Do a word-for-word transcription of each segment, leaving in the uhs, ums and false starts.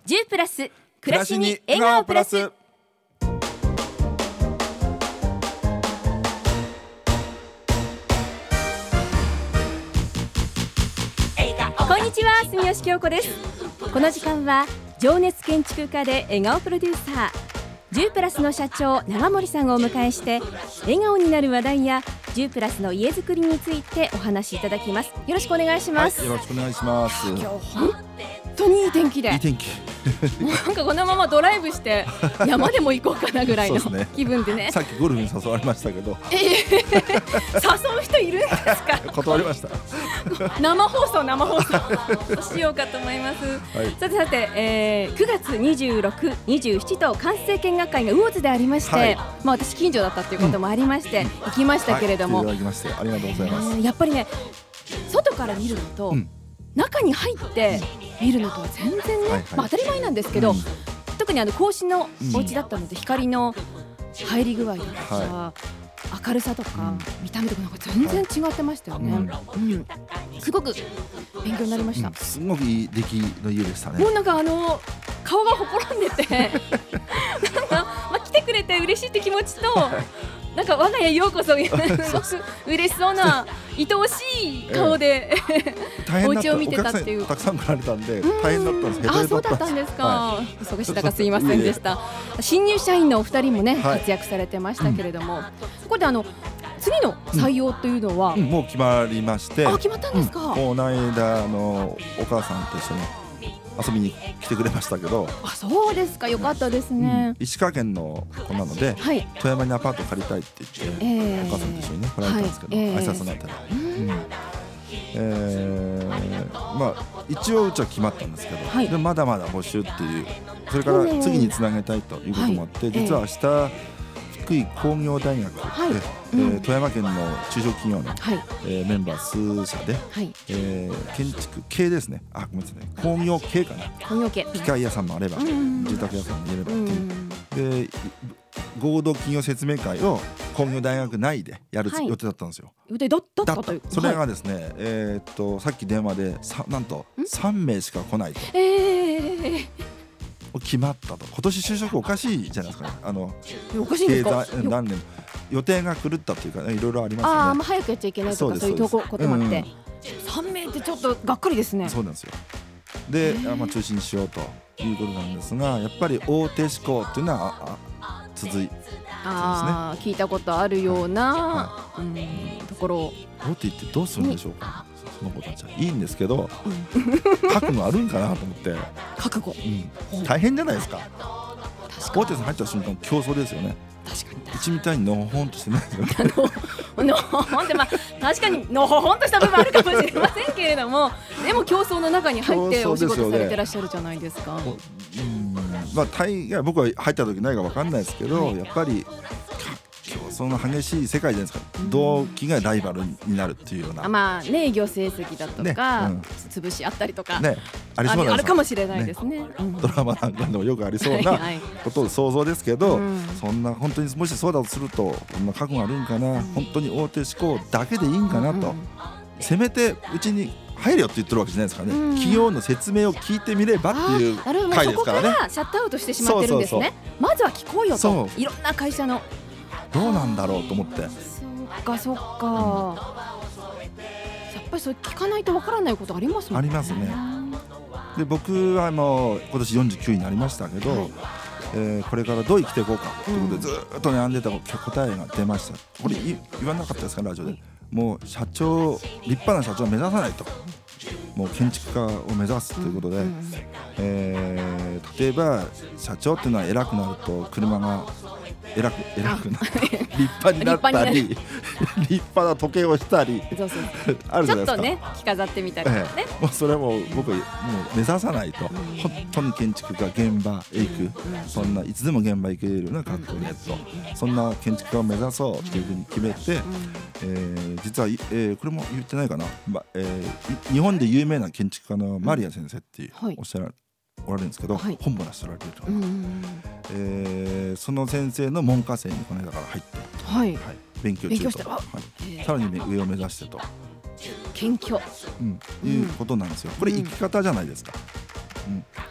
じゅうプラス暮らしに笑顔プラス。こんにちは、住吉京子です。この時間は情熱建築家で笑顔プロデューサーじゅうプラスの社長長森さんをお迎えして、笑顔になる話題やじゅうプラスの家づくりについてお話しいただきます。よろしくお願いします。 はい、よろしくお願いします。 今日本当にいい天気で、 いい天気もうなんかこのままドライブして山でも行こうかなぐらいの気分でね。 さっきゴルフに誘われましたけど、 えー、誘う人いるんですか？ 断りました。 生放送生放送しようかと思います、はい、さてさて、えー、くがつにじゅうろく、にじゅうしちと完成見学会が魚津でありまして、はい、まあ、私近所だったということもありまして、うん、行きましたけれども、 はい、来ていただきましてありがとうございます、 えー、やっぱりね、外から見るのと、うん、中に入って見るのとは全然ね、はいはい、まあ、当たり前なんですけど、うん、特にあの格子のお家だったので、うん、光の入り具合とか、はい、明るさとか、うん、見た目とかなんか全然違ってましたよね、はい、うんうん、すごく勉強になりました、うん、 すごくいい出来の家でしたね。 もうなんかあの顔がほころんでてなんか、まあ、来てくれて嬉しいって気持ちとなんか我が家ようこそすごく嬉しそうな愛おしい顔で、ええ、お家を見てたっていう。 たくさん来られたんで大変だったんですけど、 あ、そうだったんですか、はい、忙しい中すいませんでした。新入社員のお二人もね、はい、活躍されてましたけれども、うん、ここであの次の採用というのは、 うんうん、もう決まりまして。 あ、決まったんですか。 うん、この間あのお母さんと一緒に遊びに来てくれましたけど。 あ、そうですか、よかったですね、 うん、石川県の子なので、はい、富山にアパート借りたいって言って、えー、お母さんと一緒にね来られたんですけど、はい、えー、挨拶になったら、うん、えー、まあ一応うちは決まったんですけど、はい、でまだまだ募集っていう、それから次につなげたいということもあって、はい、実は明日福井工業大学で、はい、えー、富山県の中小企業の、はい、えー、メンバー数社で、はい、えー、建築系ですね、あ、ごめんなさいね、工業系かな、 工業系、 機械屋さんもあれば、うん、住宅屋さんもいればっていう、で合同企業説明会を工業大学内でやる予定だったんですよ。 予定だったという。 それがですね、はい、えー、っとさっき電話でさなんとさんめいしか来ないと。 えー決まったと。今年就職おかしいじゃないですかね。あのおかしいんですか。 何年予定が狂ったというか、ね、いろいろありますよね。 ああ、まあ、早くやっちゃいけないとかそういうこともあって、うん、さんめいってちょっとがっかりですね。 そうなんですよ。で、まあ、中止にしようということなんですが、やっぱり大手志向っていうのはああ続いてですね。 あ、聞いたことあるような、はいはい、うん、ところ。 大手ってどうするんでしょうか。その子たちはいいんですけど、うん、覚悟あるんかなと思って。 覚悟、 うん、大変じゃないですか。大手さん入った瞬間競争ですよね。 確かにうちみたいにのほほんとしてないですよね。 のほほんって、まあ、確かにのほほんとした部分あるかもしれませんけれども、でも競争の中に入ってお仕事されてらっしゃるじゃないですか。 うん、まあ、大概僕は入った時ないか分かんないですけど、はい、やっぱり競争の激しい世界じゃないですか。同期がライバルになるっていうような、 まあね、営業成績だとか、ね、うん、潰し合ったりとか、ね、ありそうなあるかもしれないですね、ね、うん、 ドラマなんかでもよくありそうなことを想像ですけど、はいはい、そんな本当にもしそうだとすると、こんな覚悟あるんかな、うん、本当に大手志向だけでいいんかなと、うんうん、せめてうちに入れよって言ってるわけじゃないですからね、うん、企業の説明を聞いてみればっていう回ですからね。 そこからシャットアウトしてしまってるんですね。そうそうそう、まずは聞こうよと、いろんな会社のどうなんだろうと思って。 そっかそっか、うん、やっぱりそれ聞かないとわからないことありますもんね。 ありますね。で僕はもう今年よんじゅうきゅうになりましたけど、はい、えー、これからどう生きていこうかということでずっと悩んでた答えが出ました。これ言わなかったですか、ラジオで。もう社長、立派な社長を目指さないと、もう建築家を目指すということで、うんうん、えー、例えば社長っていうのは偉くなると車が偉く偉くなった立派になったり立派な時計をしたりそうそうあるじゃないですか。ちょっとね着飾ってみたりとかね、 ええ、もうそれも僕はもう目指さないと、うん、本当に建築家現場へ行く、うん、そんないつでも現場行けるような格好でやっと、うん、そんな建築家を目指そうというふうに決めて、うん、えー、実は、えー、これも言ってないかな、まえー、日本で有名な建築家のマリア先生っておっしゃられ、おられるんですけど、はい、本も出しておられると、うん、えー、その先生の門下生にこの間から入って、 はいはい、 勉強中と、はい、さらに上を目指してと謙虚、 うん、いうことなんですよ。これ生き方じゃないですか、うん、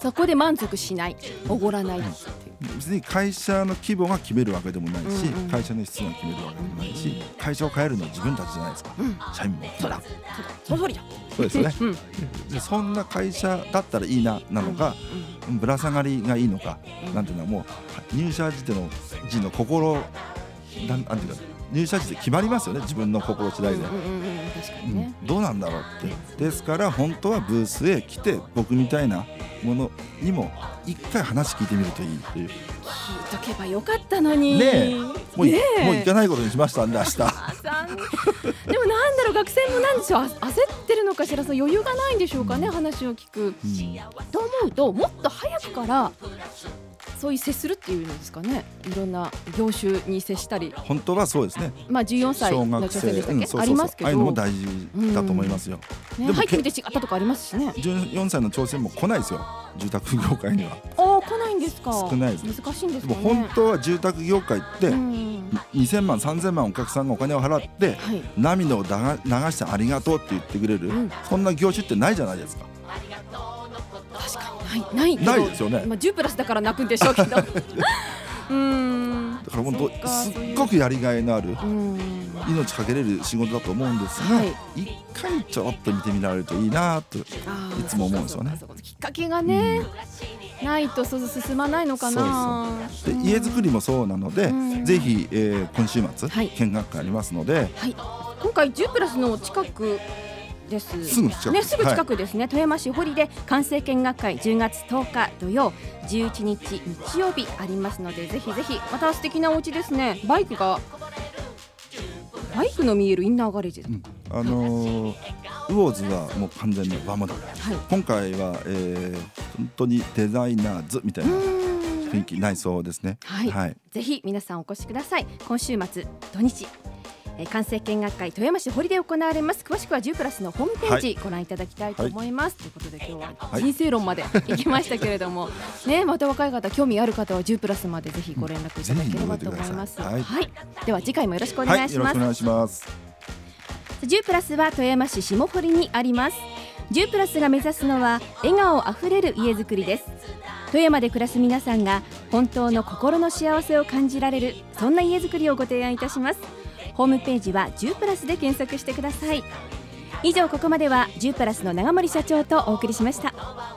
そこで満足しない、おごらないっていう、 別に会社の規模が決めるわけでもないし、 うんうん、 会社の質が決めるわけでもないし、会社を変えるのは自分たちじゃないですか、うん、社員もそうだそうだその通りだそうですよね、 うん、 でそんな会社だったらいいななのか、うんうん、ぶら下がりがいいのか、うん、なんていうのはもう入社時の時の心なんなんていうか入社時で決まりますよね、自分の心次第で、うんうんうん、確かにね、うん、どうなんだろうって。ですから本当はブースへ来て僕みたいなものにも一回話聞いてみるといいっていう。 聞いとけばよかったのにねえ、もう、ねえ、もう行かないことにしましたんで明日でもなんだろう、学生もなんでしょう、焦ってるのかしら、そう余裕がないんでしょうかね、うん、話を聞く、うん、と思うともっと早くからそういう接するっていうのですかね、いろんな業種に接したり。 本当はそうですね、 まあじゅうよんさいの女性でしたっけ、うん、そうそうそう、ありますけど、 ああいうのも大事だと思いますよ、 うんね、入ってみて違ったとかありますしね。 じゅうよんさいの挑戦も来ないですよ、住宅業界には。 ああ、来ないんですか。 少ないです。 難しいんですかね。 でも本当は住宅業界ってにせんまんさんぜんまんお客さんがお金を払って、はい、涙を流してありがとうって言ってくれる、うん、そんな業種ってないじゃないですか。 確かにないないないですよね。 まあ、じゅうプラスだから泣くんでしょうけどうーん、 だから本当すっごくやりがいのある命かけれる仕事だと思うんですが、はい、一回ちょろっと見てみられるといいなといつも思うんですよね。 きっかけがね、うん、ないと進まないのかな。 そうそうで、家づくりもそうなので、ぜひ、えー、今週末、はい、見学会ありますので、はい、 今回じゅうプラスの近くですすぐ近く、 ね、すぐ近くですね、はい、富山市堀で完成見学会じゅうがつとおか土曜、じゅういちにち日曜日ありますので、ぜひぜひ。また素敵なお家ですね。バイクがバイクの見えるインナーガレージ、うん、 あのー、ウォーズはもう完全に和モダン、はい、今回は、えー、本当にデザイナーズみたいな雰囲気、内装ですね、 はいはい、ぜひ皆さんお越しください。今週末土日、えー、完成見学会富山市堀で行われます。詳しくはじゅうプラスのホームページご覧いただきたいと思います、はい、ということで今日は人生論まで行きましたけれども、はい、ね、また若い方興味ある方はじゅうプラスまでぜひご連絡いただければと思います、はいはい、では次回もよろしくお願いします、はい、よろしくお願いします。じゅうプラスは富山市下堀にあります。じゅうプラスが目指すのは笑顔あふれる家づくりです。富山で暮らす皆さんが本当の心の幸せを感じられる、そんな家づくりをご提案いたします。ホームページはじゅうプラスで検索してください。以上、ここまではじゅうプラスの長森社長とお送りしました。